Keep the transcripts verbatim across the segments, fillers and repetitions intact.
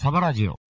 サバラジオ。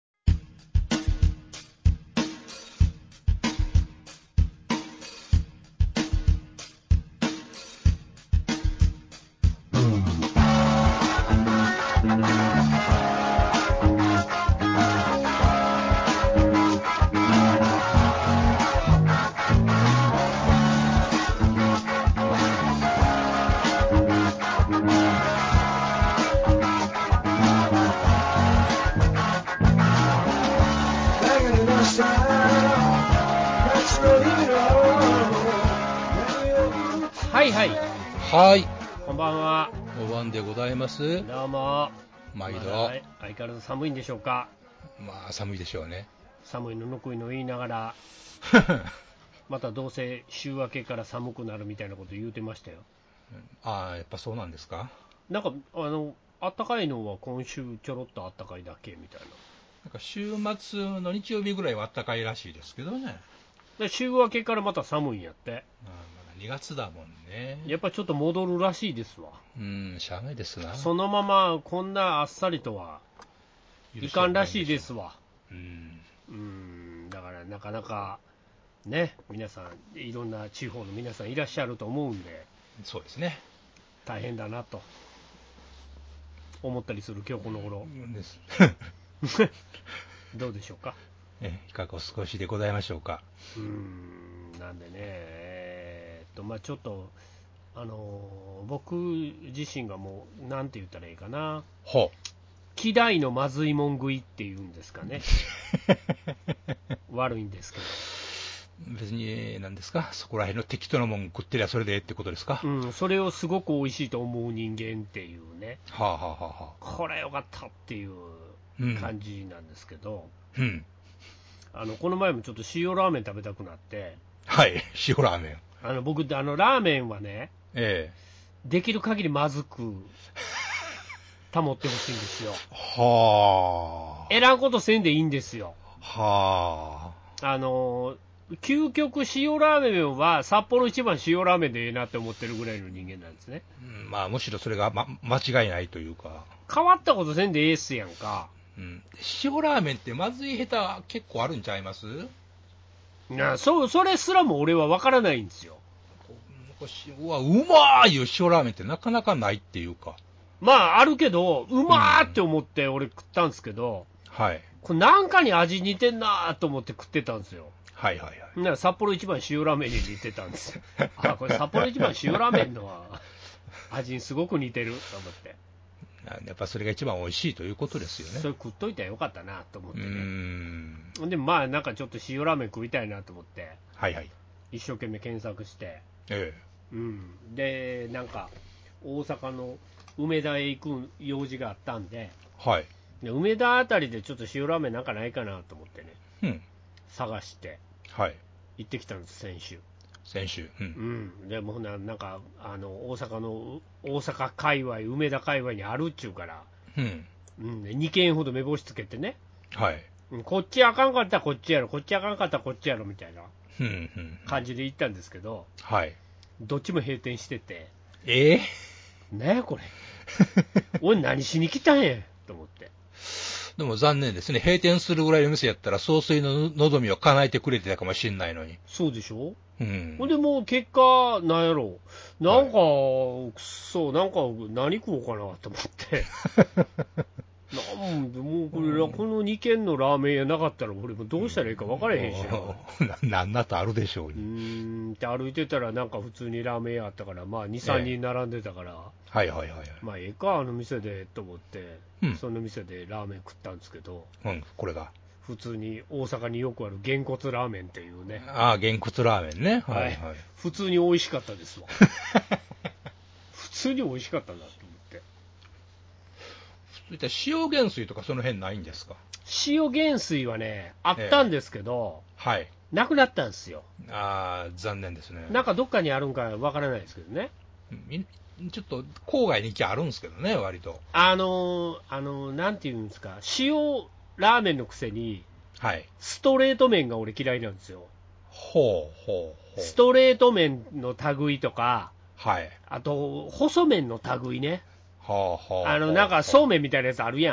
はいはい。 はい。 こんばんは。 お晩でございます。 どうも。 毎度。 まだ相変わらず寒いんでしょうか。 まあ寒いでしょうね。 寒いのぬくいの言いながら、またどうせ週明けから寒くなるみたいなこと言うてましたよ。 ああ、やっぱそうなんですか。 なんかあの暖かいのは今週ちょろっと暖かいだけみたいな。 なんか週末の日曜日ぐらいは暖かいらしいですけどね。 で週明けからまた寒いんやって。 あまだにがつだもんね。 やっぱちょっと戻るらしいですわ。 うん、しゃあないですな。 そのままこんなあっさりとはいかんらしいですわ。 うん。 うーん、だからなかなかね、皆さんいろんな地方の皆さんいらっしゃると思うんで、 そうですね。 大変だなと思ったりする今日この頃です。 どうでしょうか。 えいかがお過ごしでございましょうか。 うーん、なんでね、えーっとまあちょっとあの僕自身がもうなんて言ったらいいかな、 ほ希代のまずいもん食いっていうんですかね。悪いんですけど、 別に何ですか、そこら辺の適当なもん食ってりゃそれでってことですか。 うん、それをすごく美味しいと思う人間っていうね、 はあはあはあはあ。 これよかったっていう感じなんですけど、 うん。 あのこの前もちょっと塩ラーメン食べたくなって、 はい、塩ラーメン。 あの僕あのラーメンはね、 ええ。 できる限りまずく保ってほしいんですよ。 はあ。 えらんことせんでいいんですよ。 はあ。 あの究極塩ラーメンは札幌一番塩ラーメンでええなって思ってるぐらいの人間なんですね。 うん、まあむしろそれが、ま、間違いないというか。 変わったことせんでええっすやんか。 うん、塩ラーメンってまずい下手結構あるんちゃいます？ なそそれすらも俺は分からないんですよ。 うわ、うまーいう塩ラーメンってなかなかないっていうか。 まああるけどうまーって思って俺食ったんですけど、 うん、はい。 これなんかに味似てんなーと思って食ってたんですよ。 はいはいはい。 だから札幌一番塩ラーメンに似てたんですよ。あ、これ札幌一番塩ラーメンの味にすごく似てると思って。 やっぱそれが一番美味しいということですよね。 それ食っといたらよかったなと思ってね。 うーん。 でもまあなんかちょっと塩ラーメン食いたいなと思って、 はいはい。 一生懸命検索して、 えうん、でなんか大阪の梅田へ行く用事があったんで、 え。はい。 で梅田あたりでちょっと塩ラーメンなんかないかなと思ってね、 うん。 探してはい。 行ってきたんです、先週。 先週。ううん、でもな、なんかあの大阪の大阪界隈、梅田界隈にあるっちゅうから、 ん。うん。 うん、にけんほど目星つけてね、 はい。 うん、こっちあかんかったらこっちやろ、こっちあかんかったらこっちやろみたいなうん。うん。 感じで行ったんですけど、 はい。 どっちも閉店してて、 ええねえこれ、俺何しに来たんやと思って。 でも残念ですね。閉店するぐらいの店やったら、総帥の望みを叶えてくれてたかもしれないのに。 そうでしょ。 うん。 ほんでもう結果、なんやろう、なんか、はい、くそ、なんか何食おうかなと思って。なんでもうこれ、このにけんのラーメン屋なかったら、俺もどうしたらいいか分からへんしな。なんだとあるでしょうに。 うーんって歩いてたら、なんか普通にラーメン屋あったから、まあに、さんにん並んでたから、 はいはいはい。 まあええか、あの店でと思って、 うん、 その店でラーメン食ったんですけど、 うん、これが。 普通に大阪によくあるげんこつラーメンっていうね。 ああ、げんこつラーメンね。はいはい。 普通に美味しかったですわ。普通に美味しかったなと思って。 そういった塩原水とかその辺ないんですか？ 塩原水はね、あったんですけど、 えー、はい。 なくなったんですよ。 ああ、残念ですね。 なんかどっかにあるんかわからないですけどね。 ちょっと郊外に行きゃあるんですけどね、割と。 あのー、あのー、なんていうんですか、塩ラーメンのくせに、 はい。 ストレート麺が俺嫌いなんですよ。 ほうほうほう。 ストレート麺の類とか、 はい。 あと細麺の類ね。 はあはあ。 あのなんかそうめんみたいなやつあるやん。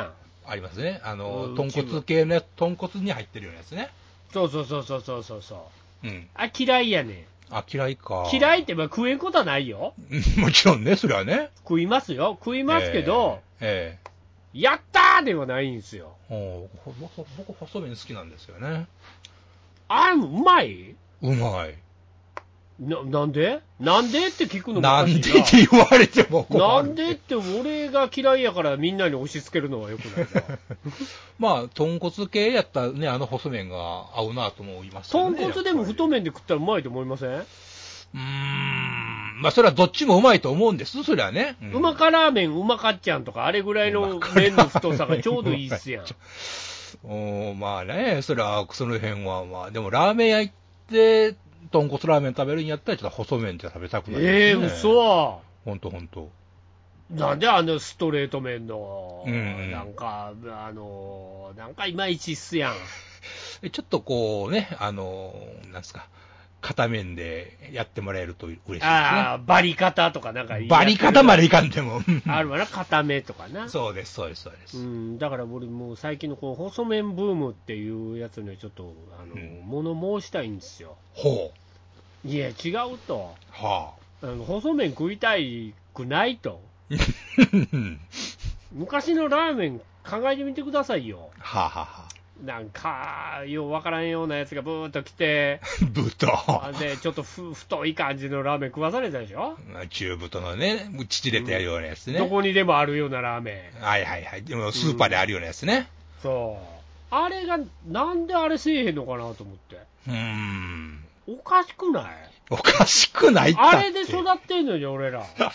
ありますね。あの、 うん豚骨系のやつ、豚骨に入ってるようなやつね。 そうそうそうそうそうそうそう。 うん。 あ、嫌いやねん。 あ、嫌いか。 嫌いってまあ食えんことはないよ。 もちろんね、それはね。 食いますよ。食いますけど、 えええやったーではないんですよ。 えほほ僕、細麺好きなんですよね。 あ、うまいうまい。 な、なんでなんでって聞くのもなんでおかしいな。 って言われても困る。 なんでって俺が嫌いやからみんなに押し付けるのはよくないな。 まあ、豚骨系やったらね、あの細麺が合うなとも思いますよね。 豚骨でも太麺。 麺で食ったらうまいと思いません？ うーん。まあ、それはどっちもうまいと思うんです、それはね。 うまかラーメンうまかっちゃんとか、あれぐらいの麺の太さがちょうどいいっすやん。 おまあね、それは、その辺は、まあ、でもラーメン屋行って、豚骨ラーメン食べるんやったら、ちょっと細麺って食べたくなる、ね。 ええー、嘘は。 ほんとほんと。 なんであのストレート麺の、 うんうん、 なんか、あの、なんかいまいちっすやん。 ちょっとこうね、あの、なんすか、片面でやってもらえると嬉しいですね。 ああ、バリ方とかなんかバリ方までいかんでも。 あるわな、固めとかな。 そうです、そうです、そうです。 うん、だから俺もう最近のこう細麺ブームっていうやつにはちょっと、あの、うん、物申したいんですよ。 ほう。いや、違うと。 はあ。あの細麺食いたいくないと。昔のラーメン考えてみてくださいよ。 はあ、はあ、 なんか、ようわからんようなやつがブーっと来て、 ブート。 で、ちょっとふ太い感じのラーメン食わされたでしょ？ 中太のね、縮れてやるようなやつね、 うん。どこにでもあるようなラーメン。 はいはいはい。でもスーパーであるようなやつね。 うん、そう。あれが、なんであれせえへんのかなと思って。 うーん。 おかしくない？ おかしくないってあれで育ってんのに、俺ら。だ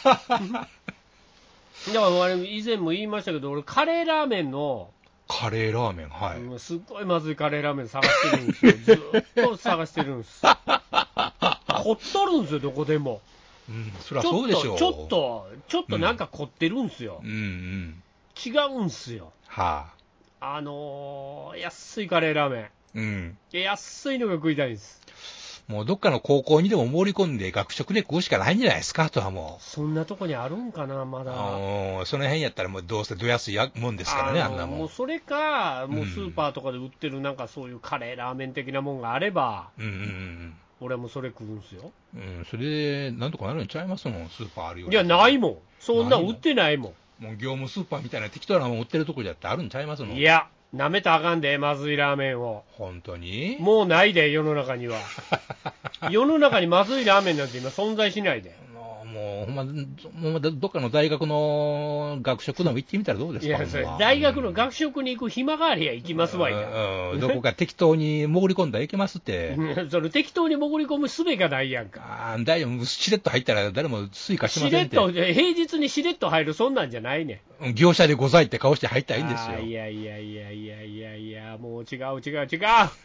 から俺、以前も言いましたけど、俺、カレーラーメンの、 カレーラーメン、はい。 うん、すっごいまずいカレーラーメン探してるんですよ。ずっと探してるんです。凝っとるんですよ、どこでも。 うん、そりゃそうでしょう。 ちょっと、ちょっとなんか凝ってるんですよ。 うん、うん、うん。 違うんすよ。 はあ。あのー、安いカレーラーメン。 うん。 安いのが食いたいんです。 もうどっかの高校にでも盛り込んで学食で食うしかないんじゃないですか、あとはもう。そんなとこにあるんかな、まだ。 あその辺やったらもうどうせど安いもんですからね、あんなもん。 もうそれか、もうスーパーとかで売ってるなんかそういうカレーラーメン的なもんがあれば、 うんうんうん。 俺もそれ食うんすよ。 うん、それで、なんとかなるんちゃいますもん、スーパーあるよ。 いや、ないもん。そんな売ってないもん。もう業務スーパーみたいな適当なもん売ってるとこじゃってあるんちゃいますもん。 いや、舐めたらあかんで、まずいラーメンを。 本当に？ もうないで、世の中には。世の中にまずいラーメンなんて今存在しないで。 もう、ほんま、もうどっかの大学の学食でも行ってみたらどうですか？ いや、それ、大学の学食に行く暇がありゃ行きますわいな。うん、どこか適当に潜り込んだら行けますって。 それ適当に潜り込む術がないやんか。 ああ、大丈夫。しれっと入ったら誰もスイカしませんって。 しれっと、平日にしれっと入る、そんなんじゃないねん。業者でございって顔して入ったらいいんですよ。 いやいやいやいやいやいや、もう違う違う違う。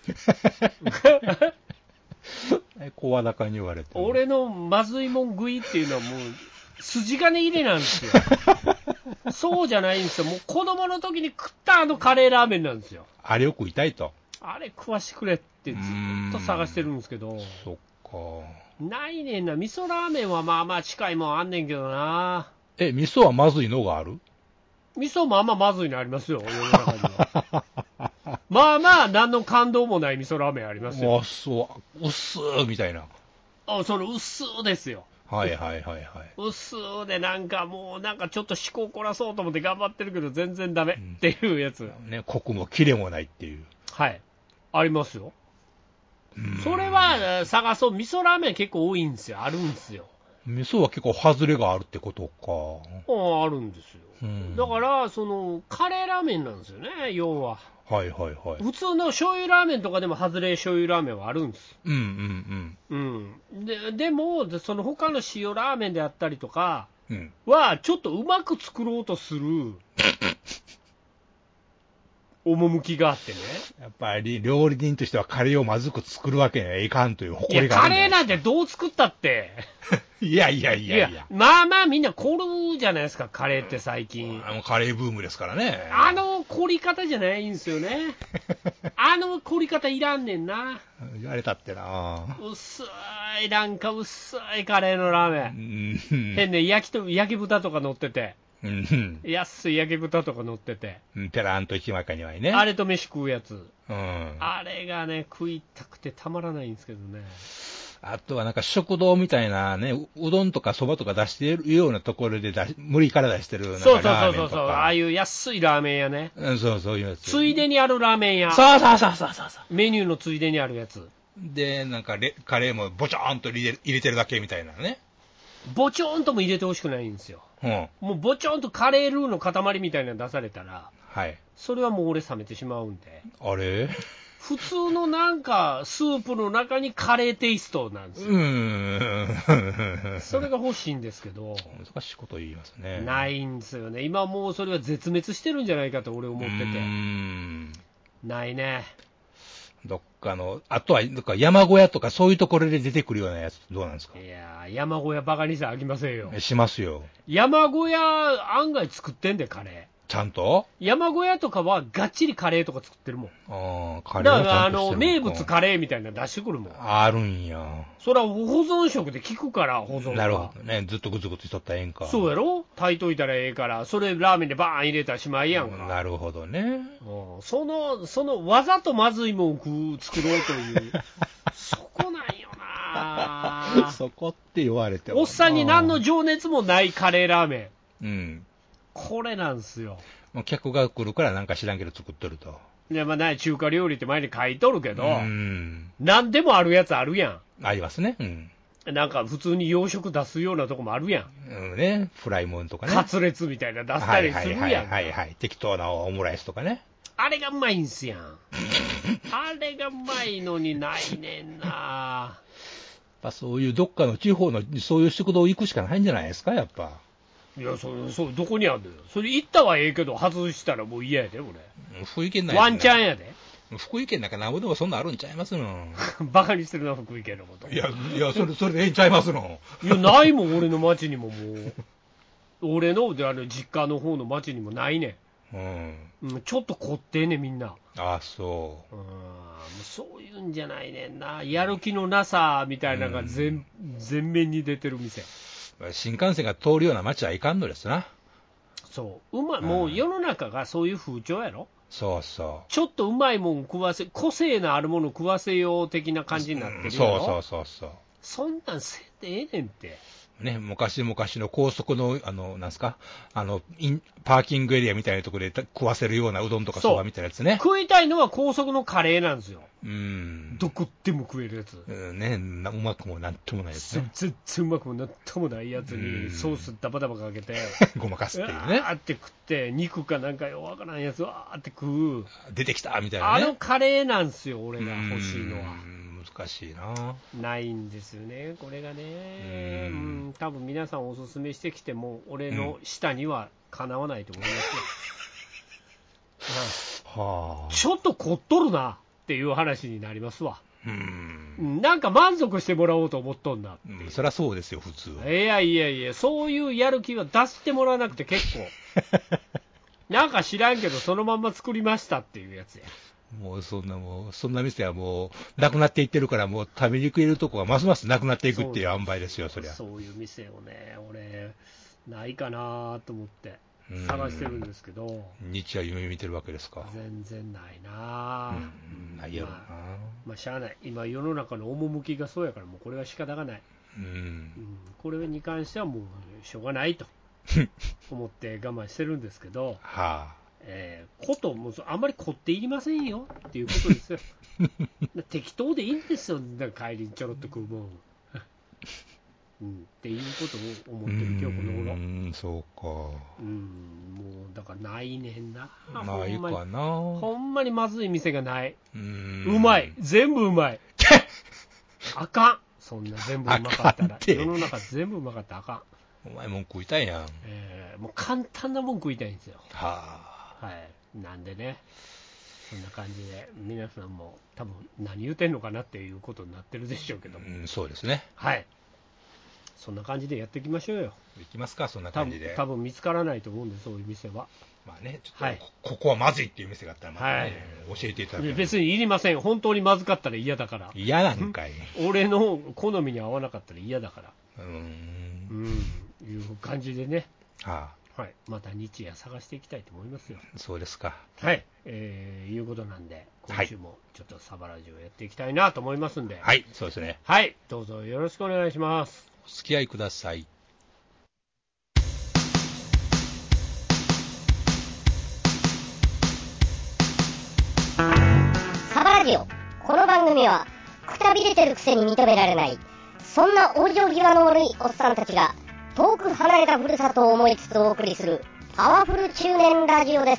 声高に言われて。 俺のまずいもん食いっていうのはもう、筋金入れなんですよ。そうじゃないんですよ。もう子供の時に食ったあのカレーラーメンなんですよ。 あれを食いたいと。 あれ食わしてくれってずっと探してるんですけど。 そっか。 ないねんな。味噌ラーメンはまあまあ近いもんあんねんけどな。 え、味噌はまずいのがある？ 味噌もあんままずいのありますよ、世の中には。まあまあ、何の感動もない味噌ラーメンありますよ。 あ、そう。うっすーみたいな。 あ、そのうっすーですよ。 はいはいはいはい。 うっすーでなんかもうなんかちょっと思考凝らそうと思って頑張ってるけど全然ダメっていうやつ。 うん、ね、コクもキレもないっていう。 はい。ありますよ。それは探そう。味噌ラーメン結構多いんですよ。あるんですよ。 味噌は結構外れがあるってことか。 ああ、あるんですよ。うん、だから、その、カレーラーメンなんですよね、要は。 はいはいはい。 普通の醤油ラーメンとかでも外れ醤油ラーメンはあるんです。 うんうんうん。うん。で、でも、その他の塩ラーメンであったりとかは、 ちょっとうまく作ろうとする、趣があってね。 やっぱり料理人としてはカレーをまずく作るわけにはいかんという誇りがある。 いや、カレーなんてどう作ったって。 いやいやいやいや。いやまあまあみんな凝るじゃないですか、カレーって最近。 あのカレーブームですからね。 あの凝り方じゃないんですよね。あの凝り方いらんねんな。 言われたってな。 薄い、なんか薄いカレーのラーメン。変ね、焼きと、焼き豚とか乗ってて。 うん。 安い焼き豚とか乗ってて。 うん、ペラーンと一枚かにはいね。 あれと飯食うやつ。 うん。 あれがね、食いたくてたまらないんですけどね。 あとはなんか食堂みたいなね、ううどんとかそばとか出しているようなところで出し無理から出してるなんかそうそうラーメンとか。 そうそう、ああいう安いラーメン屋ね。 うん、そうそういうやつ。 ついでにあるラーメン屋。 そうそうそうそうそう。 メニューのついでにあるやつ。 で、なんかレカレーもボチョーンと入れ入れてるだけみたいなね。 ボチョーンとも入れてほしくないんですよ。 うん。 もうボチョーンとカレールーの塊みたいなの出されたら、 はい。 それはもう俺冷めてしまうんで。 あれ普通のなんかスープの中にカレーテイストなんですよ。 うーん。 それが欲しいんですけど、 難しいこと言いますね。 ないんですよね。今もうそれは絶滅してるんじゃないかと俺思ってて。 うーん。 ないね。 どっかの、あとは、どっか山小屋とかそういうところで出てくるようなやつどうなんですか？ いやー、山小屋バカにしてあきませんよ。 しますよ。 山小屋案外作ってんで、カレー。 ちゃんと山小屋とかはがっちりカレーとか作ってるもん。 ああ、カレーだはちからあのゃんとしてる名物カレーみたいなの出してくるもん。 あるんや。 それは保存食で効くから、保存が。 なるほどね。ずっとぐつぐつしとったらええんか。 そうやろ、炊いといたらええから、それラーメンでバーン入れたらしまいやんか。 なるほどね。 うん、その、その、わざとまずいもん食う作ろうという、そこなんよなそこって言われても。 おっさんに何の情熱もないカレーラーメン。 うん。 これなんすよ。 もう客が来るからなんか知らんけど作っとると。 いや、まあ、ない中華料理って前に書いとるけど、 うん。 何でもあるやつあるやありますね。うん。 ん。なんか普通に洋食出すようなとこもあるやん。 うんね。フライもんとかね。 カツレツみたいな出したりするやん。 はいはいはいはい、はい。適当なオムライスとかね。 あれがうまいんすやん。あれがうまいのにないねんな。 やっぱそういうどっかの地方のそういう食堂行くしかないんじゃないですか、やっぱ。 いや、そう、そう、どこにあるのよ。それ行ったはええけど、外したらもう嫌やで、俺。 福井県内、 ワンチャンやで。 福井県なんかなんぼでもそんなあるんちゃいますの。 バカにしてるな、福井県のこと。 いや、いや、それ、それでええんちゃいますの。 いや、ないもん、俺の町にももう。俺の、で、あの、実家の方の町にもないねん。うん。 うん、ちょっと凝ってんねん、みんな。 ああ、そうん、もうそういうんじゃないねんな。やる気のなさ、みたいなのが全、全面に出てる店。 う。新幹線が通るような街はいかんのですな。 そう。うまい、もう世の中がそういう風潮やろ。 そうそちょっとうまいもん食わせ、個性のあるもの食わせよう的な感じになってるう。 よ。 そうそうそうそう。 そんなんせんでええねんって。 ね、昔々の高速の、あの、なんすか、あの、インパーキングエリアみたいなところで食わせるようなうどんとかそばみたいなやつね。 食いたいのは高速のカレーなんですよ。 うん。 どこでも食えるやつ。 うんね、なうまくもなんともないやつね。 全然うまくもなんともないやつにソースダバダバかけて、 ごまかすっていううね。 わーって食って、肉かなんかよわからんやつわーって食う。 出てきたみたいなね。 あのカレーなんですよ、俺が欲しいのは。 難しいな。 ないんですよね、これがね。 ううんん、多分皆さんおすすめしてきても、俺の舌にはかなわないと思いますよ。 はあ。 ちょっと凝っとるなっていう話になりますわ。 ううんん、なんか満足してもらおうと思っとんだっていう。 うん、そりゃそうですよ、普通は。 いやいやいや、そういうやる気は出してもらわなくて結構。なんか知らんけど、そのまんま作りましたっていうやつや。 もうそんなもう、そんな店はもう、なくなっていってるから、もう食べに食えるとこはますますなくなっていくっていう塩梅ですよ、そりゃ。 そういう店をね、俺、ないかなと思ってうん探してるんですけど、 日夜夢見てるわけですか。 全然ないな、 うん、ないやろな。 まあ、まあ、しゃあない。今世の中の趣がそうやから、もうこれは仕方がない。 うん。 うん、これに関してはもうしょうがないと思って我慢してるんですけど、 はあ。 えー、こともあんまり凝っていりませんよっていうことですよ。適当でいいんですよ、なんか帰りにちょろっと食うもん、うん、っていうことを思ってる今日この頃。 うん、そうか。 うん、もうだからないねんな。 ないかな。 ほんまにまずい店がない。 うん。 うまい、全部うまい。あかん、そんな全部うまかったら。世の中全部うまかったらあかん。 お前もん食いたいやん。 えー、もう簡単なもん食いたいんですよ。 はあ。 はい、なんでね、そんな感じで、皆さんも多分何言うてんのかなっていうことになってるでしょうけども、 うん、そうですね。 はい、そんな感じでやっていきましょうよ。 いきますか、そんな多感じで。 分多分見つからないと思うんで、そういう店は。 まあね、ちょっと、 はい、 こ, ここはまずいっていう店があったら、またね、 はい、 教えていただければ。 別にいりません、本当にまずかったら嫌だから。 嫌なんかい。 俺の好みに合わなかったら嫌だから。 うーん。 うん、いう感じでね。 ははい、また日夜探していきたいと思いますよ。 そうですか。 はい、えー、いうことなんで、今週もちょっとサバラジオやっていきたいなと思いますんで、 はい、そうですね。 はい、どうぞよろしくお願いします。 お付き合いください。 サバラジオ。この番組は、くたびれてるくせに認められない、そんな往生際の悪いおっさんたちが、遠く離れたふるさとを思いつつお送りする、パワフル中年ラジオです。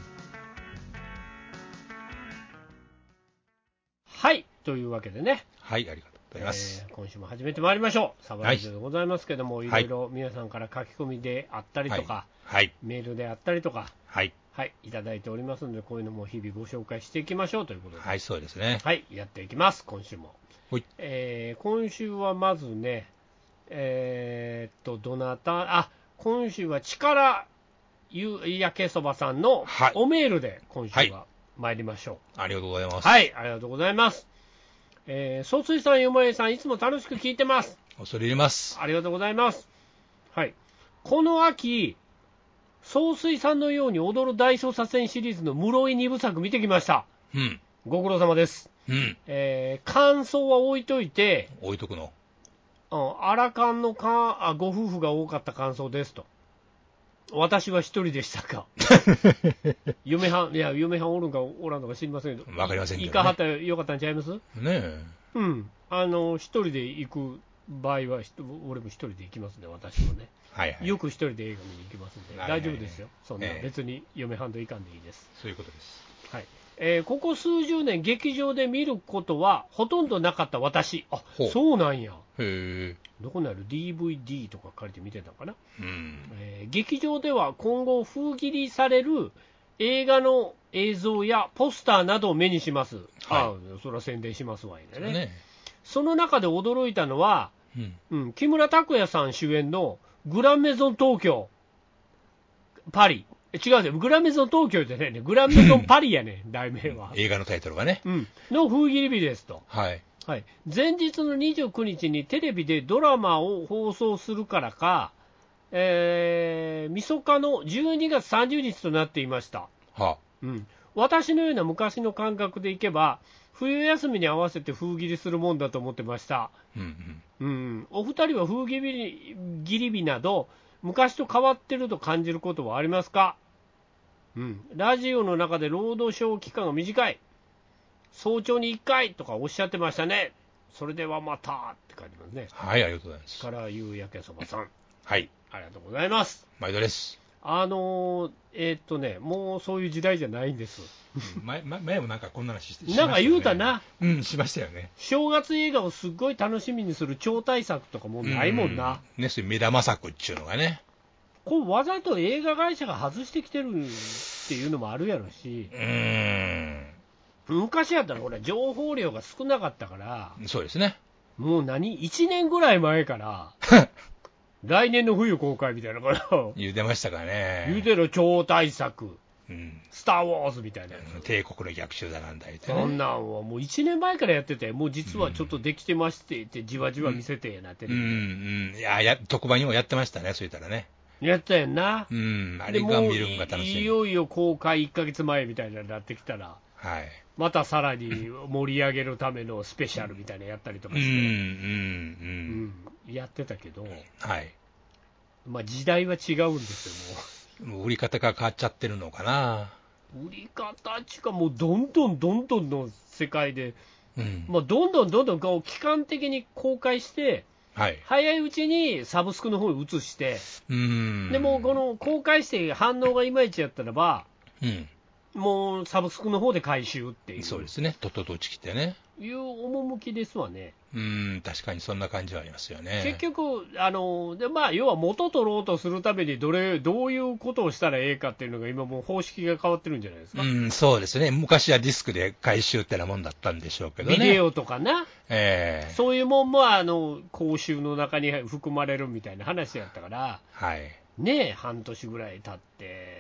はい、というわけでね。 はい、ありがとうございます。 えー、今週も始めてまいりましょう。サバラジオでございますけども、はい、いろいろ皆さんから書き込みであったりとか、 はいはい、 メールであったりとか、 はい、 はい、いただいておりますので、こういうのも日々ご紹介していきましょうということで、 はい、そうですね。 はい、やっていきます、今週も。えー、今週はまずね、えー、っと、どなた、あ、今週は力ゆやけそばさんのおメールで今週は参りましょう、 はい。ありがとうございます。 はい、ありがとうございます。えー、総帥さん、よもえさん、いつも楽しく聞いてます。 恐れ入ります。 ありがとうございます。はい。この秋、総帥さんのように踊る大捜査線シリーズの室井にぶさく見てきました。 うん。 ご苦労様です。 うん。 えー、感想は置いといて、 置いとくの。 うん、アラカンのかあご夫婦が多かった感想ですと。私は一人でしたか。嫁はん、いや、嫁はんおるんかおらんのか知りませんけど。 わかりませんけど、ね。 行かはったらよかったんちゃいます？ねえ。 うん。あの、一人で行く場合は、俺も一人で行きますね、私もね。 はいはい。 よく一人で映画見に行きますんで、大丈夫ですよ。そんな、別に嫁はんといかんでいいです。 そういうことです。 はい。えー、ここ数十年劇場で見ることはほとんどなかった私。あ、そうなんや。 へどこにある ディーブイディー とか借りて見てたのかな、 うんえー、劇場では今後封切りされる映画の映像やポスターなどを目にします。はい、ああ、それは宣伝しますわいね。ね、その中で驚いたのは、うんうん、木村拓哉さん主演のグランメゾン東京パリ、違うね、グランメゾン東京じゃないね、グランメゾンパリやね題名は。 映画のタイトルがね。 うん、の封切り日ですと。 はい。 はい、前日のにじゅうくにちにテレビでドラマを放送するからか、えー、みそかのじゅうにがつさんじゅうにちとなっていました。 はあ、 うん、私のような昔の感覚でいけば、冬休みに合わせて封切りするもんだと思ってました。うんうんうん、お二人は封切り日など、昔と変わってると感じることはありますか？うん、ラジオの中で労働省期間が短い。早朝にいっかいとかおっしゃってましたね。それではまたって書いてますね。 はい、ありがとうございます。 から夕焼けそばさん。 はい。 ありがとうございます。 毎度です。 あのー、えー、っとね、もうそういう時代じゃないんです。 前, 前もなんかこんな話してました、ね、なんか言うたな。 うん、しましたよね。 正月映画をすっごい楽しみにする超大作とかもうないもんな。 うん、ね、そういう目玉作っちゅうのがね。 こうわざと映画会社が外してきてるっていうのもあるやろし。 うーん。 昔やったらほら情報量が少なかったから、 そうですね。 もう何いちねんぐらい前から来年の冬公開みたいなから言うてましたかね。 言うてる超大作、 うん、 スター・ウォーズみたいなやつ、 帝国の逆襲だなんだ言うて、 ね、そんなんはもういちねんまえからやってて、もう実はちょっとできてましてって、じわじわ見せてなってる、 うんうんうん、いやや特番にもやってましたね、そう言ったらね。 やったやんな、 うん、あれが見るんが楽しみ。 いよいよ公開いっかげつまえみたいになってきたら、 はい、 またさらに盛り上げるためのスペシャルみたいなのやったりとかして、うんうんうんうん、やってたけど、 はい、 まあ、時代は違うんですよ、もう。 もう売り方が変わっちゃってるのかな。 売り方っちか、もうどんどんどんどんの世界で、 うんまあ、どんどんどんどんこう期間的に公開して、はい、早いうちにサブスクの方に移して、うんでもこの公開して反応がいまいちやったらば、うん、もうサブスクの方で回収っていう、 そうですね、とっとと打ち切ってね、 いう趣ですわね。 うん、確かにそんな感じはありますよね。 結局、あのでまあ、要は元取ろうとするためにどれ、どういうことをしたらええかっていうのが、今、もう方式が変わってるんじゃないですか。 うん、そうですね、昔はディスクで回収ってなもんだったんでしょうけどね、 ビデオとかな、 えー、 そういうもんもあの講習の中に含まれるみたいな話やったから、はい、ねえ、半年ぐらい経って、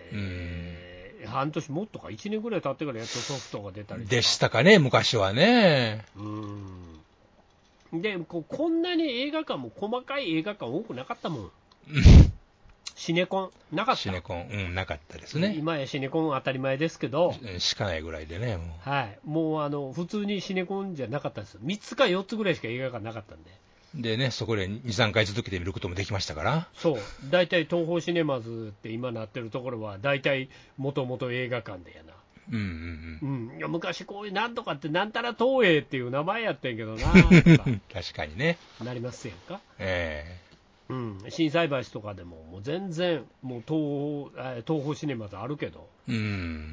うんえー、半年もっとか、いちねんぐらい経ってからやっとソフトが出たりとか。 でしたかね、昔はね。 うんで こ, こんなに映画館も細かい映画館多くなかったもん。 シネコンなかった。 シネコン、うん、なかったですね。 今やシネコン当たり前ですけど、 しかないぐらいでね、もう。はい。もうあの、普通にシネコンじゃなかったんですよ。みっつかよっつぐらいしか映画館なかったんで。 でね、そこでに、さんかい続けて見ることもできましたから。 そう。大体東宝シネマズって今なってるところは、大体もともと映画館でやな。 うんうんうん。 うん。いや昔こういうなんとかってなんたら東映っていう名前やってんけどなとか。 確かにね。 なりますやんか。 ええー、うん。心斎橋とかでも、もう全然、もう東宝、東宝シネマズあるけど、 うん。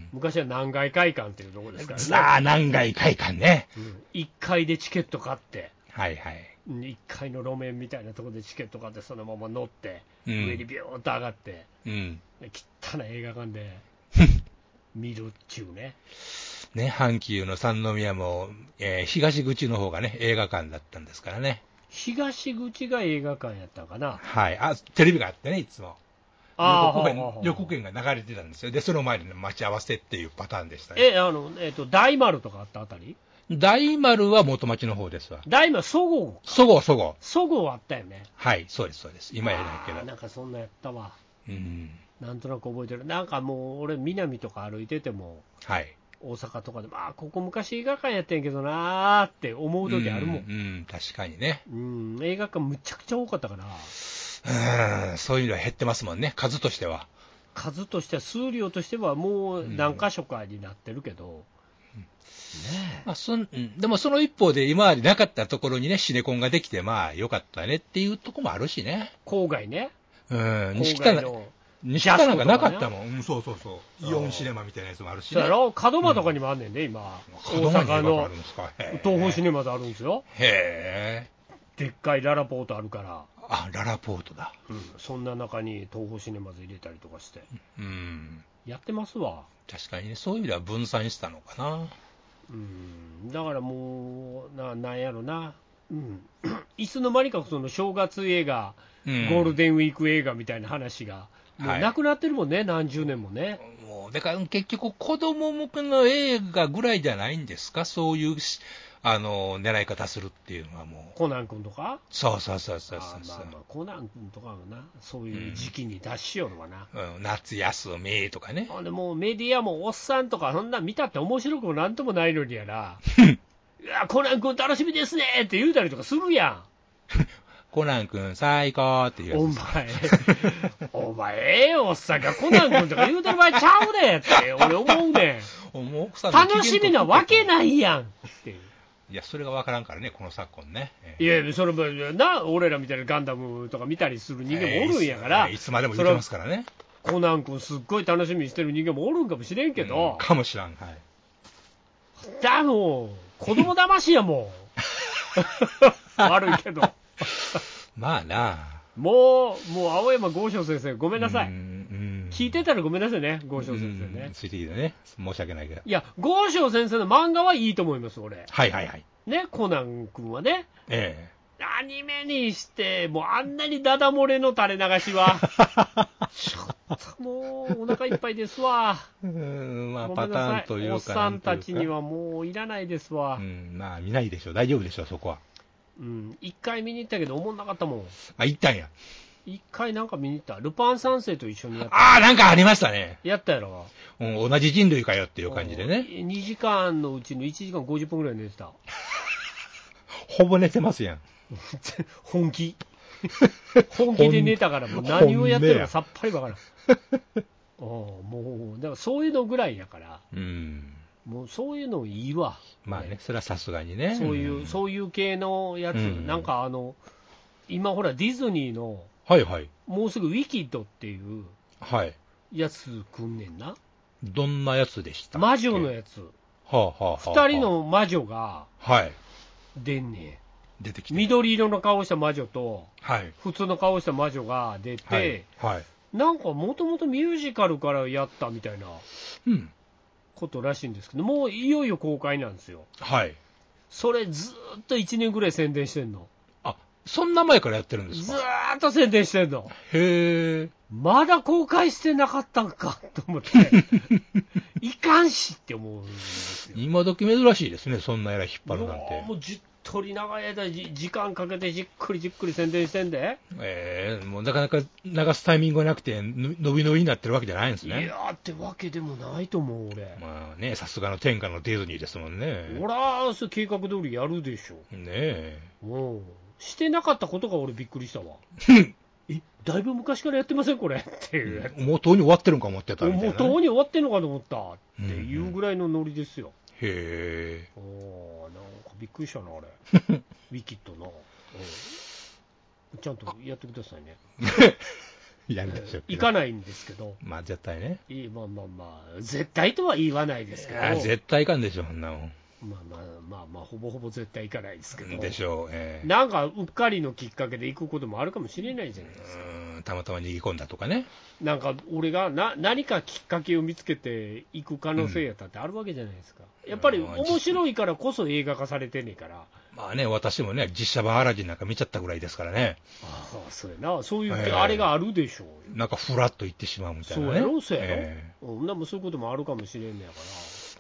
昔は南海会館っていうところですからね。 さあ、南海会館ね。 うん。いっかいでチケット買って、 はいはい。 いっかいの路面みたいなところでチケット買って、そのまま乗って、 うん、 上にビューッと上がって、 うん、 汚い映画館で見るっちゅうね。 ね、阪急の三宮も、えー、東口の方がね、映画館だったんですからね。 東口が映画館やったのかな。 はい。あ、テレビがあってね、いつも。 あ予告編、予告編が流れてたんですよ。で、その前に待ち合わせっていうパターンでしたね。 え、あの、えっ、ー、と、大丸とかあったあたり？ 大丸は元町の方ですわ。 大丸、そごう。 そごう、そごう。 そごうあったよね。 はい、そうです、そうです。今やないけど。 なんかそんなやったわ。 うん。 なんとなく覚えてる。なんかもう、俺、南とか歩いてても、 はい。 大阪とかでも、ああ、ここ昔映画館やってんけどなーって思う時あるもん。 うん、うん、確かにね。 うん、映画館むちゃくちゃ多かったから。 うん、そういうのは減ってますもんね、数としては。 数としては、数量としてはもう何箇所かになってるけど、 うん、 ねえ、 まあ、そんでもその一方で、今までなかったところにね、シネコンができて、まあ、よかったねっていうところもあるしね。 郊外ね。 うん、 郊西北外の西北なんかなかったもん。うん、そうそうそう。イオンシネマみたいなやつもあるし、ね。 そうやろ、門真とかにもあんねんで、今。大阪の東宝シネマズあるんですよ。 へえ。 でっかいララポートあるから。 あ、ララポートだ。 うん、そんな中に東宝シネマズ入れたりとかして。 うん。 やってますわ。 確かにね、そういう意味では分散したのかな。 うん、だからもう、ななんやろな。うん、いつの間にかその正月映画、うん、ゴールデンウィーク映画みたいな話が、もうなくなってるもんね、はい、何十年もね。 もうだから結局、子供向けの映画ぐらいじゃないんですか、そういうあの狙い方するっていうのはもう。 コナン君とか？ そうそうそうそうそう。 あ、まあまあ、コナン君とかはな、そういう時期に出しよるわな。 うんうん、夏休みとかね。 でもメディアもおっさんとか、そんなん見たって面白くもなんともないのにやな。いや、コナン君楽しみですねって言うたりとかするやん。 コナン君最高って言うやつ。 お前、お前、ええおっさんがコナン君とか言うてる場合ちゃうでって俺思うねん。楽しみなわけないやんっていう。 いや、それがわからんからね、この昨今ね。 いや、それもな、俺らみたいなガンダムとか見たりする人間もおるんやから、 えー、いつまでも言ってますからね。 コナン君すっごい楽しみにしてる人間もおるんかもしれんけど、 うん、かもしらん、はい。 だもう子供騙しやもん。悪いけど。 まあな。 もう、もう青山剛昌先生、ごめんなさい。 うん、うん、 聞いてたらごめんなさいね、剛昌先生ね。 ついてきてね、申し訳ないけど。 いや、剛昌先生の漫画はいいと思います、俺。 はいはいはい。 ね、コナン君はね。 ええ。アニメにして、もうあんなにダダ漏れの垂れ流しは。ちょっともう、お腹いっぱいですわ。 うん、まあパターンというか。 おっさんたちにはもういらないですわ。 うん、まあ見ないでしょう、大丈夫でしょう、そこは。 うん、一回見に行ったけど、思んなかったもん。 あ、行ったんや。 一回なんか見に行った。ルパン三世と一緒にやった。 ああ、なんかありましたね。 やったやろ。 うん、同じ人類かよっていう感じでね。 にじかんのうちのいちじかんごじゅっぷんぐらい寝てた。 ほぼ寝てますやん。 本気。本気で寝たから、もう何をやってるかさっぱりわからん。もう、だからそういうのぐらいやから。 うん。 もうそういうのいいわ。 まあね、それはさすがにね。 そういう、うん、そういう系のやつ、うん、なんかあの、今ほら、ディズニーの、 はいはい。 もうすぐウィキッドっていう、 はい。 やつくんねんな。 どんなやつでしたっけ？ 魔女のやつ。 はあはあはあ。 二人の魔女が、 はい。 出んねん。 出てきて。 緑色の顔した魔女と、 はい。 普通の顔した魔女が出て、 はい。はい、なんかもともとミュージカルからやったみたいな。うん。ことらしいんですけど、もういよいよ公開なんですよ。はい。それずーっといちねんぐらい宣伝してんの。 あ、そんな前からやってるんですか？ ずーっと宣伝してんの。へー。まだ公開してなかったんかと思って、いかんしって思うんですよ。 今時珍しいですね、そんなやら引っ張るなんて。 もうじゅっ一人長い間じ時間かけてじっくりじっくり宣伝してんで、 えー、もうなかなか流すタイミングがなくて、の伸び伸びになってるわけじゃないんですね。 いやーってわけでもないと思う、俺。 まあね、さすがの天下のディズニーですもんね。 ほらー、それ計画通りやるでしょ。 ねえ。 うん。してなかったことが俺びっくりしたわ。え、だいぶ昔からやってませんこれっていう。 もうとうに終わってるんか思ってたみたいな、ね。 もうとうに終わってんのかと思ったっていうぐらいのノリですよ。 うんうん、へえ。 ああ、なんかびっくりしたな、あれ。ウィキッドな。うん、ちゃんとやってくださいね。 やるでしょう。 行かないんですけど。 まあ絶対ね。 いい、まあまあまあ、絶対とは言わないですけど。 絶対行かんでしょ、そんなもん。 まあまあまあまあ、ほぼほぼ絶対行かないですけど。 でしょう、えー、 なんかうっかりのきっかけで行くこともあるかもしれないじゃないですか。 うん、たまたま逃げ込んだとかね。 なんか俺がな何かきっかけを見つけて行く可能性やったってあるわけじゃないですか。うん、やっぱり面白いからこそ映画化されてんねんから。 まあね、私もね、実写版アラジンなんか見ちゃったぐらいですからね。 ああ、そうやな、そういう、えー、あれがあるでしょう。 なんかふらっと行ってしまうみたいなね。 そうやろ、そうやろ。えー、うん、もそういうこともあるかもしれんねやから。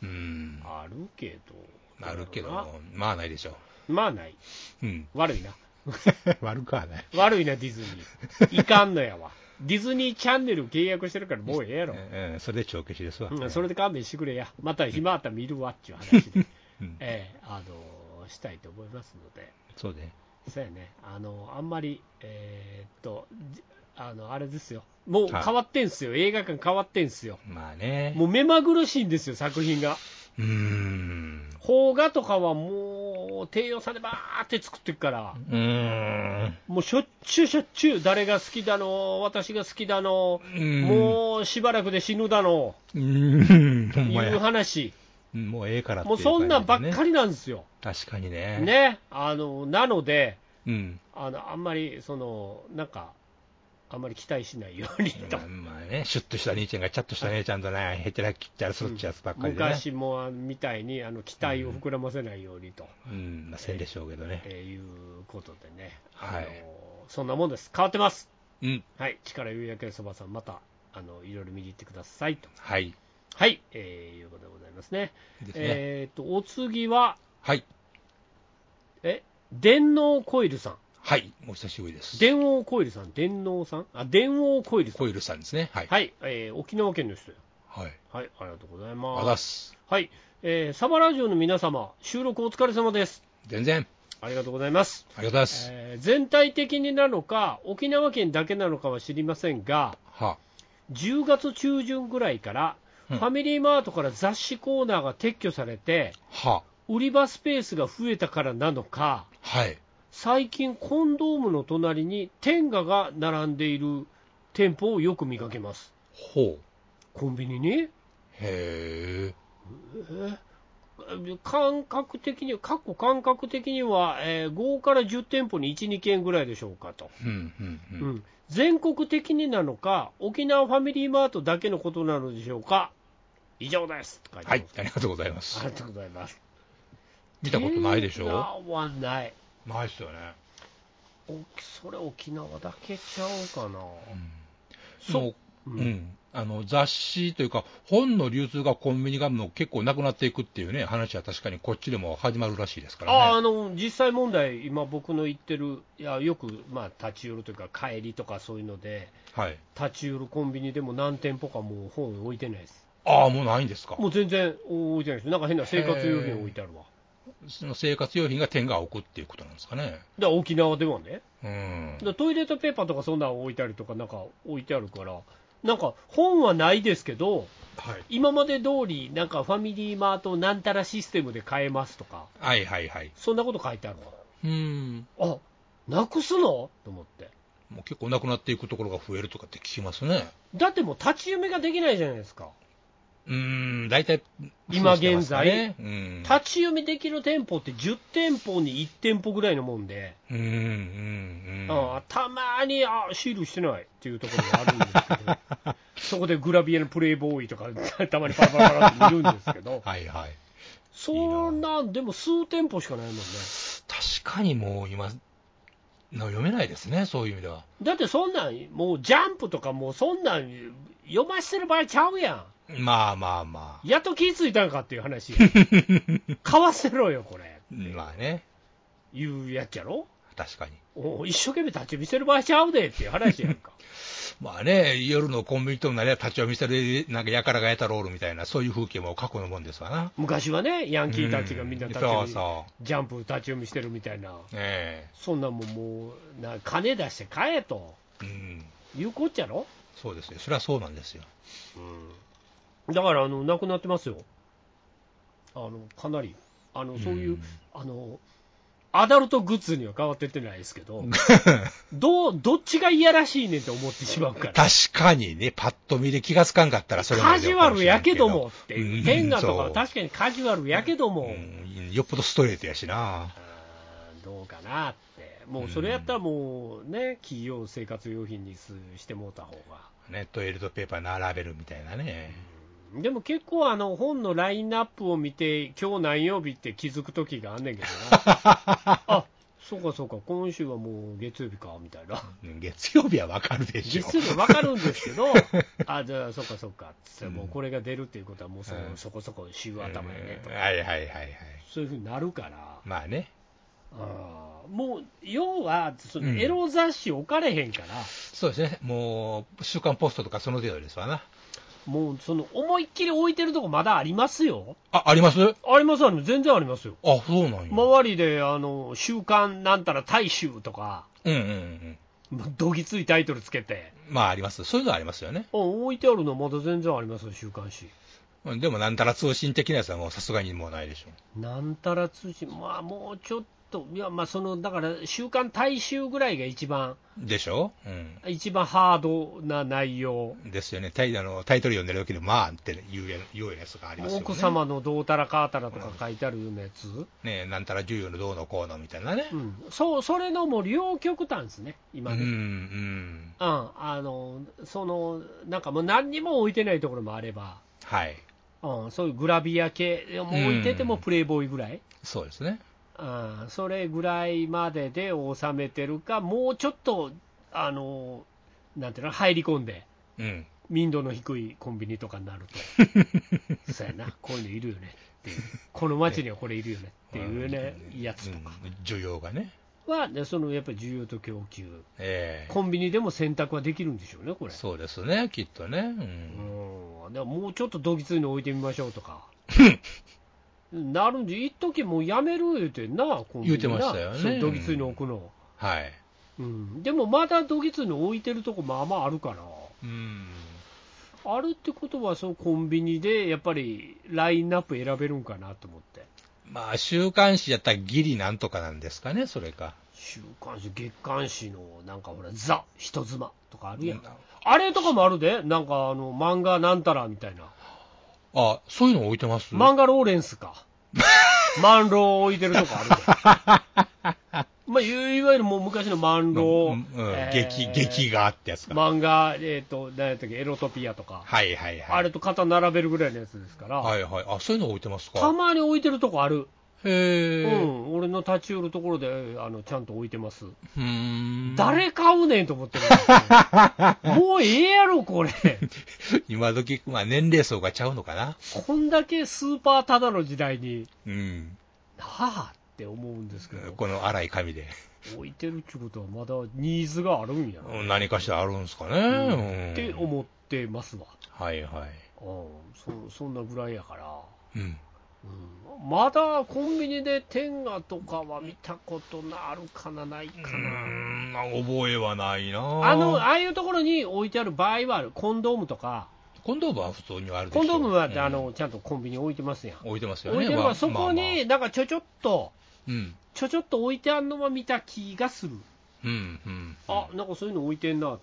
うん。 あるけど。 あるけど、まあないでしょう。まあない。 うん。 悪いな。 悪くはない。 悪いな、ディズニー。いかんのやわ。ディズニーチャンネル契約してるからもうええやろ。 ええ、それで帳消しですわ。 うん、それで勘弁してくれや。また暇あったら見るわっていう話で、うん、ええ、あの、したいと思いますので。 そうね。 そうやね。あの、あんまり、えー、っと、あの、あれですよ。もう変わってんすよ。映画館変わってんすよ。 まあね。 もう目まぐるしいんですよ、作品が。 うーん。 邦画とかはもう低予算でバーって作ってるから、 うーん、 もうしょっちゅうしょっちゅう誰が好きだの、私が好きだの、もうしばらくで死ぬだの、 うーん、 いう話。 もうええからっていう、ね、もうそんなんばっかりなんですよ。 確かにね。 ね。あの、なので、 うん、 あの、あんまり、その、なんか、あんまり期待しないようにと。 まあ、まあね、シュッとした兄ちゃんがチャッとした姉ちゃんとね、へてらきっちゃらするっちゃやつばっかりで、ね、 うん、昔もみたいにあの期待を膨らませないようにと。 うん、うん、まあ、せんでしょうけどね。 えー、いうことでね、 はい、 あのそんなもんです。変わってます。 うん。 はい、力夕焼けそばさん、また、あの、いろいろ見に行ってくださいと。 はい。 はい、えー、いうことでございますね。 ですね。 えっと、お次は、 はい。 え、電脳コイルさん。 はい、お久しぶりです。 電王コイルさん、電脳さんあ、電王コイルさん。 コイルさんですね。はい。 はい、えー、沖縄県の人。 はい。 はい、ありがとうございます。 あざす。 はい、えー、サバラジオの皆様、収録お疲れ様です。 全然。 ありがとうございます。 ありがとうございます。 えー、全体的になのか、沖縄県だけなのかは知りませんが、 はあ、 じゅうがつ中旬ぐらいから、うん、ファミリーマートから雑誌コーナーが撤去されて、 はあ、 売り場スペースが増えたからなのか、 はい、 最近コンドームの隣に天下が並んでいる店舗をよく見かけます。 ほう。 コンビニに？へえ。 感覚的に、過去感覚的には、えー、ごからじゅってんぽにいち、にけんぐらいでしょうかと、 うんうんうんうん、 全国的になのか、沖縄ファミリーマートだけのことなのでしょうか。以上ですと書いてます。 はい、ありがとうございます。 ありがとうございます。 見たことないでしょ。 はない。 ないっすよね。 それ沖縄だけちゃうかな。うん、 そう、うん、うん、あの雑誌というか本の流通がコンビニがもう結構なくなっていくっていうね話は確かにこっちでも始まるらしいですからね。 ああの実際問題、今僕の言ってる、いやよく、まあ、立ち寄るというか帰りとかそういうので、はい、立ち寄るコンビニでも何店舗かもう本置いてないです。 ああ、もうないんですか。 もう全然置いてないです。なんか変な生活用品置いてあるわ。 その生活用品が天が置くっていうことなんですかね。 だから沖縄ではね、 うん、 だトイレットペーパーとかそんなの置いたりとかなんか置いてあるから、なんか本はないですけど、はい、今まで通りなんかファミリーマートなんたらシステムで買えますとか、 はいはいはい、 そんなこと書いてあるわ。 うん、 あ、なくすのと思って。 もう結構なくなっていくところが増えるとかって聞きますね。 だってもう立ち読みができないじゃないですか。 うーん、大体、 今現在、 ね、うん、 立ち読みできる店舗ってじゅってんぽにいち店舗ぐらいのもんで、 うんうんうん、 あたまにあシールしてないっていうところがあるんですけど、そこでグラビアのプレイボーイとかたまにパラパラパラって見るんですけど、 はいはい、 そんな、でも数店舗しかないもんね。 確かにもう今、読めないですね、そういう意味では。 だってそんなん、もうジャンプとかもうそんなん読ましてる場合ちゃうやん。 まあまあまあ。 やっと気づいたんかっていう話。買わせろよ、これ。 まあね。 いうやつやろ。 確かに。 お一生懸命立ち読みしてる場合ちゃうでっていう話やんか。 まあね、夜のコンビニともなりゃ立ち読みしてる、なんかやからがやたろおるみたいな、そういう風景も過去のもんですわな。 昔はね、ヤンキーたちがみんな立ち読み、 そうそう。 ジャンプ立ち読みしてるみたいな。 ええ。 そんなもんもう、な金出して買えと。 うん。 いうこっちゃろ。 そうですよ。それはそうなんですよ。 うん。だから、あの、なくなってますよ。あの、かなり。あの、そういう、 うん、 あの、アダルトグッズには変わってってないですけど、どう、どっちがいやらしいねんって思ってしまうから。 確かにね、パッと見で気がつかんかったらそれカジュアルやけどもっていう。 うん、 天下とか確かにカジュアルやけども。 うん、よっぽどストレートやしな。 どうかなって。もうそれやったらもうね、企業生活用品にしてもうた方が。 ね、トイレットペーパー並べるみたいなね。 うん、でも結構あの本のラインナップを見て、今日何曜日って気づくときがあんねんけどな。あ、そうかそうか、今週はもう月曜日かみたいな。 月曜日はわかるでしょ。 月曜日はわかるんですけど、あ、じゃあそうかそうかって、もうこれが出るっていうことはもう そ,、うん、そこそこ週頭やねとか、 うん、はいはいはいはい。 そういうふうになるから。 まあね。 あもう要はそのエロ雑誌置かれへんから、うん、 そうですね、もう週刊ポストとかその程度ですわな。 もうその思いっきり置いてるとこまだありますよ。 あ、あります？ ありますあります、全然ありますよ。 あ、そうなんや。 周りであの週刊なんたら大衆とか、 うんうんうん、どぎついタイトルつけて、 まああります、そういうのはありますよね。 置いてあるのまだ全然ありますよ、週刊誌。 でもなんたら通信的なやつはもうさすがにもうないでしょ。 なんたら通信、まあもうちょっと、いやまあそのだから週刊大衆ぐらいが一番でしょ、うん、 一番ハードな内容ですよね。タイ、あのタイトル読んでる時でまあって言うや言うやつがありますよね。 奥様のどうたらかーたらとか書いてあるようなやつ、うん、 ねえ、なんたら重要のどうのこうのみたいなね、 うん、そう、それのもう両極端ですね、今ね。 うんうん、 うん、あのそのなんかもう何にも置いてないところもあれば、 はい、 うん、そういうグラビア系も置いててもプレイボーイぐらい、うん、 そうですね、 うん、それぐらいまでで収めてるか、もうちょっとあのなんていうの、入り込んで、 うん、 民度の低いコンビニとかになるとそうやな、こういうのいるよねっていう、この街にはこれいるよねっていうね、やつとか、 うん、需要がねはそのやっぱり需要と供給、 えー、 コンビニでも選択はできるんでしょうね、これ。 そうですね、きっとね、 うん、うん、でももうちょっとどぎついの置いてみましょうとかなるんで、一時もうやめる言うてんな、コンビニな言うてましたよね、 どぎついの置くの、 はい、 うん、でもまだどぎついの置いてるとこまあまああるから、 うん、 あるってことはそのコンビニでやっぱりラインナップ選べるんかなと思って。 まあ週刊誌やったらギリなんとかなんですかね、それか。 週刊誌、月刊誌のなんかほらザ人妻とかあるやん、うん、あれとかもあるで、なんかあの漫画なんたらみたいな。 あ、そういうの置いてます？ 漫画ローレンスか漫画置いてるとこあるでまあ、いわゆるもう昔の漫画、うんうんえー、劇劇画ってやつか、 漫画、えーと、何やったっけ、エロトピアとか、 はいはいはい、 あれと肩並べるぐらいのやつですから、 はいはい、あ、そういうの置いてますか。 たまに置いてるとこある。 へー、 うん、俺の立ち寄るところであのちゃんと置いてます。 うーん、 誰買うねんと思ってるもうええやろこれ今時、まあ、年齢層がちゃうのかな、 こんだけスーパーただの時代に、 うん、 はあって思うんですけど、 この粗い紙で置いてるってことはまだニーズがあるんやな、 何かしらあるんですかね、 うんうん、 って思ってますわ。 はいはい、 うん、そ, そんなぐらいやから、 うん、 うん、まだコンビニで天下とかは見たことあるかな、ないかな、うーん、覚えはないな。 あのああいうところに置いてある場合はある。コンドームとか、 コンドームは普通にあるでしょ。 コンドームは、 うん、 あのちゃんとコンビニ置いてますやん。 置いてますよね。 置いてるから、そこになんかちょちょっと、 まあまあ、 ちょちょっと置いてあるのは見た気がする。 うんうんうん、 あ、なんかそういうの置いてんなと思って。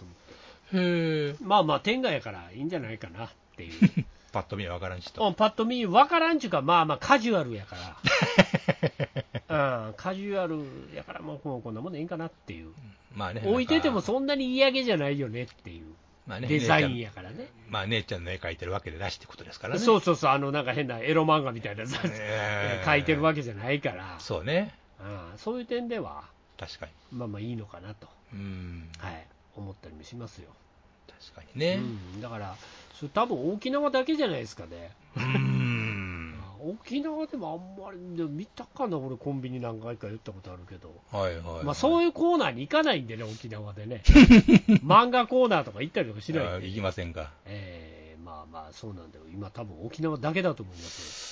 へえ。 まあまあ天下やからいいんじゃないかなっていう。 パッと見は分からんしと。 パッと見分からんちゅうか、まあまあカジュアルやから、うん、カジュアルやからもうこんなもんでいいかなっていう、 まあね、 置いててもそんなに嫌げじゃないよねっていう、まあね、デザインやからね。 まあ姉ちゃんの絵描いてるわけでなしってことですからね。 そうそうそう、あのなんか変なエロ漫画みたいなやつ、えー、描いてるわけじゃないから、 そうね、 うん、そういう点では確かにまあまあいいのかなと、 うん、 はい、思ったりもしますよ。 確かにね、 うん、だからそれ多分沖縄だけじゃないですかね。 うーん沖縄でもあんまり見たかな、俺コンビニ何回か寄ったことあるけど、 はいはいはい、 まあ、そういうコーナーに行かないんでね、沖縄でね漫画コーナーとか行ったりとかしないんで、 行きませんか。 えー、まあまあそうなんだよ、今多分沖縄だけだと思います。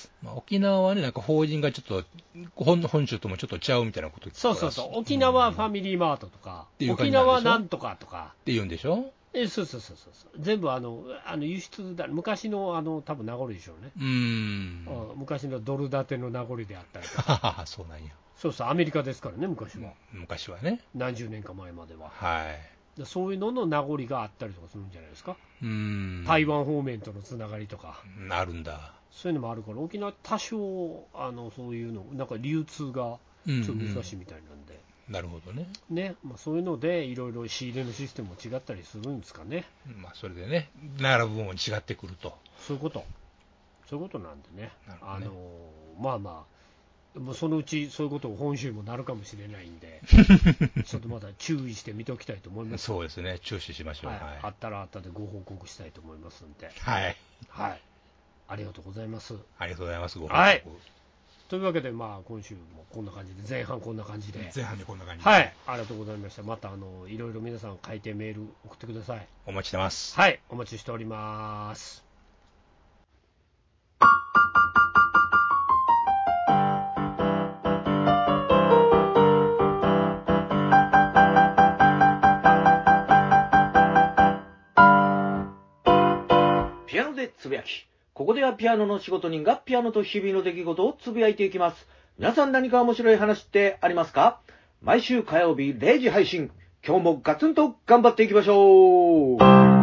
まあ、沖縄はね、なんか法人がちょっと 本, 本州ともちょっとちゃうみたいなこと言ってそうそうそう、沖縄ファミリーマートとか、 うん、 沖縄なんとかとかって言うんでしょ。 えそうそうそうそう、全部あのあの輸出だ、昔のあの多分名残でしょうね。 うーん、 昔のドル建ての名残であったりとかそうなんや。 そうそう、アメリカですからね、昔は。 昔はね。 何十年か前までは。 はい。 そういうのの名残があったりとかするんじゃないですか。 うーん。 台湾方面とのつながりとか。 あるんだ。 そういうのもあるから、沖縄多少、あの、そういうの、なんか流通がちょっと難しいみたいなんで。うんうんなるほどね。 ね、まあ、そういうので、いろいろ仕入れのシステムも違ったりするんですかね。 まあ、それでね、並ぶも違ってくると。 そういうこと。そういうことなんでね。 ねあのまあまあ、もうそのうちそういうことを本州もなるかもしれないんで、ちょっとまだ注意して見ておきたいと思います。 そうですね、注視しましょう。 はいはい、 あったらあったでご報告したいと思いますんで。 はい。 はい。ありがとうございます。 ありがとうございます。ご報告。はい。というわけで、まあ、今週もこんな感じで、前半こんな感じで。 前半でこんな感じで。 はい。ありがとうございました。また、あの、いろいろ皆さん書いてメール送ってください。 お待ちしてます。 はい。お待ちしております。 ピアノでつぶやき。ここではピアノの仕事人がピアノと日々の出来事をつぶやいていきます。皆さん何か面白い話ってありますか？毎週火曜日れいじ配信。今日もガツンと頑張っていきましょう。